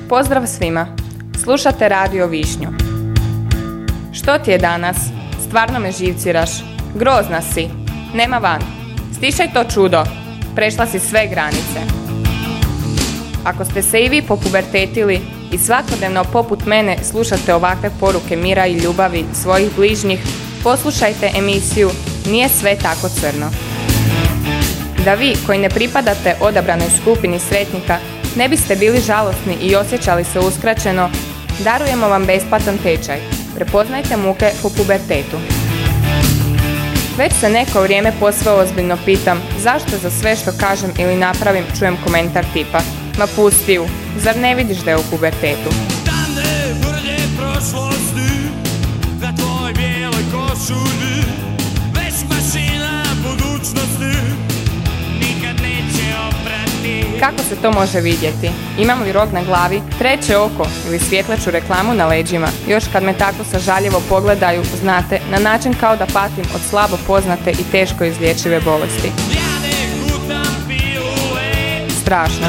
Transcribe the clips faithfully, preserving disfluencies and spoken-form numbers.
Pozdrav svima. Slušate Radio Višnju. Što ti je danas? Stvarno me živciraš. Grozna si. Nema van. Stišaj to čudo. Prešla si sve granice. Ako ste se i vi popubertetili i svakodnevno poput mene slušate ovakve poruke mira i ljubavi svojih bližnjih, poslušajte emisiju Nije sve tako crno. Da vi koji ne pripadate odabranoj skupini sretnika ne biste bili žalosni i osjećali se uskraćeno, darujemo vam besplatan tečaj. Prepoznajte muke po pubertetu. Već se neko vrijeme posve ozbiljno pitam zašto za sve što kažem ili napravim čujem komentar tipa: ma pusti ju, zar ne vidiš da je u pubertetu? Dane vrlje prošlosti, na tvoj bijeloj košulji, već mašina budućnosti, nikad neće oprati. Kako se to može vidjeti? Imam li rog na glavi, treće oko ili svjetleću reklamu na leđima? Još kad me tako sažaljivo pogledaju, znate, na način kao da patim od slabo poznate i teško izlječive bolesti. Strašno.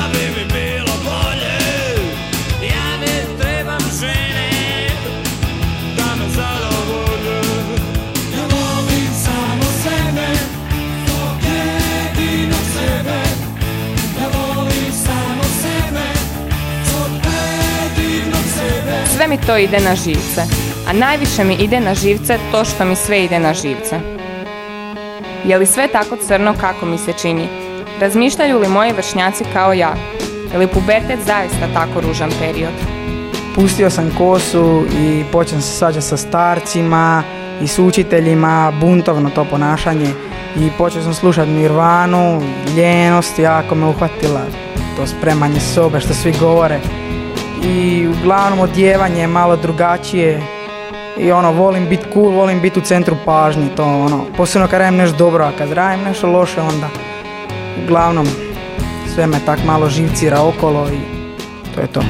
Sve mi to ide na živce, a najviše mi ide na živce to što mi sve ide na živce. Je li sve tako crno kako mi se čini? Razmišljaju li moji vršnjaci kao ja? Je li pubertet zaista tako ružan period? Pustio sam kosu i počeo se svađati sa starcima i s učiteljima, buntovno to ponašanje. I počeo sam slušati Nirvanu, ljenost jako me uhvatila, to spremanje sobe što svi govore. I uglavnom odjevanje je malo drugačije i ono, volim biti cool, volim biti u centru pažnje, to ono, posebno kad radim nešto dobro, a kad radim nešto loše onda uglavnom sve me tak malo živcira okolo i to je to.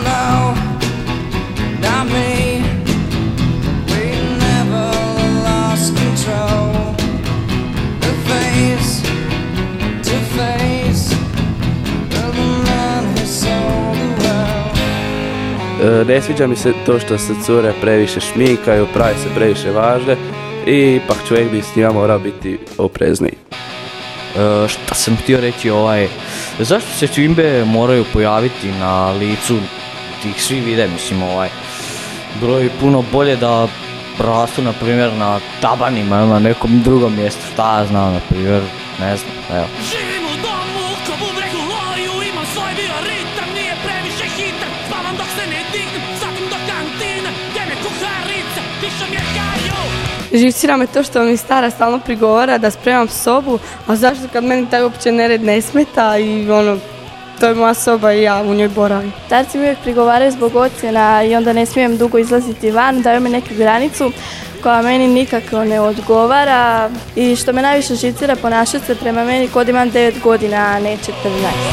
Ne sviđa mi se to što se cure previše šminkaju, pravi se previše važne i ipak čovjek bi s njima morao biti oprezniji. E, šta sam htio reći, ovaj, zašto se čimbe moraju pojaviti na licu tih svi vide, mislim, ovaj, bilo bi puno bolje da rastu, na primjer, na tabanima ili na nekom drugom mjestu, šta ja znam, na primjer, ne znam, evo. Živim u domu, ko bubregu loju, imam svoj bioritam, nije previše hitan, spavam dok se ne dignem, zatim do kantine, gdje me kuharica, piše mi je kaju. Živcira me to što mi stara stalno prigovara da spremam sobu, a zašto kad meni taj uopće nered ne smeta i ono, to je moja soba i ja u njoj boravim. Starci mi uvijek prigovaraju zbog ocjena i onda ne smijem dugo izlaziti van, daju mi neku granicu koja meni nikako ne odgovara i što me najviše živcira ponašati se prema meni kod imam devet godina, a ne četrnaest.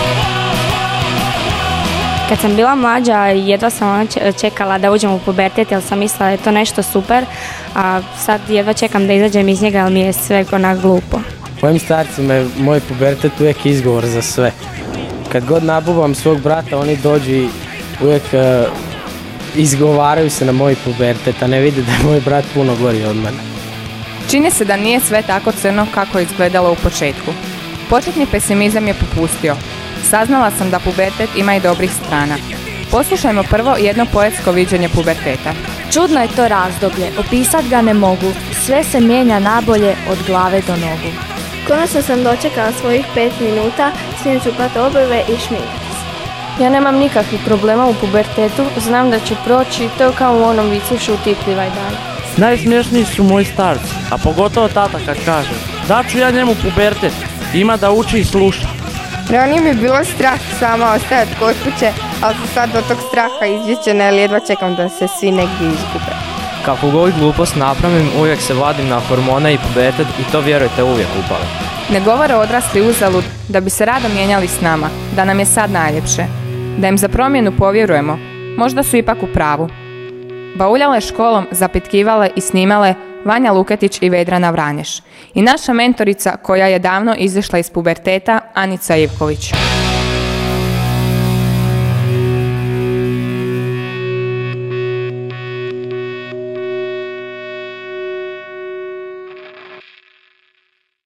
Kad sam bila mlađa, jedva sam čekala da uđem u pubertet jer sam mislila da je to nešto super, a sad jedva čekam da izađem iz njega jer mi je sve onak glupo. Mojim starcima je moj pubertet uvijek izgovor za sve. Kad god nabuvam svog brata, oni dođu i uvijek uh, izgovaraju se na moj pubertet, a ne vide da je moj brat puno gori od mene. Čini se da nije sve tako crno kako je izgledalo u početku. Početni pesimizam je popustio. Saznala sam da pubertet ima i dobrih strana. Poslušajmo prvo jedno poetsko viđenje puberteta. Čudno je to razdoblje, opisat ga ne mogu, sve se mijenja nabolje od glave do nogu. Konačno sam dočekala svojih pet minuta, smijem čupati obrve i šminkati se. Ja nemam nikakvih problema u pubertetu, znam da ću proći, to kao u onom vicu šuti plivaj dalje. Najsmješniji su moji starci, a pogotovo tata kad kaže da ću ja njemu pubertet, ima da uči i sluša. Ranije mi je bilo strah sama ostajati kod kuće, ali sam sad od tog straha izvješćena jer jedva čekam da se svi negdje izgube. Kako god glupost napravim, uvijek se vadim na hormone i pubertet i to vjerujte uvijek upale. Ne govore odrasli uzalud da bi se rado mijenjali s nama, da nam je sad najljepše. Da im za promjenu povjerujemo, možda su ipak u pravu. Bauljale školom, zapitkivale i snimale Vanja Luketić i Vedrana Vranješ. I naša mentorica koja je davno izišla iz puberteta, Anica Ivković.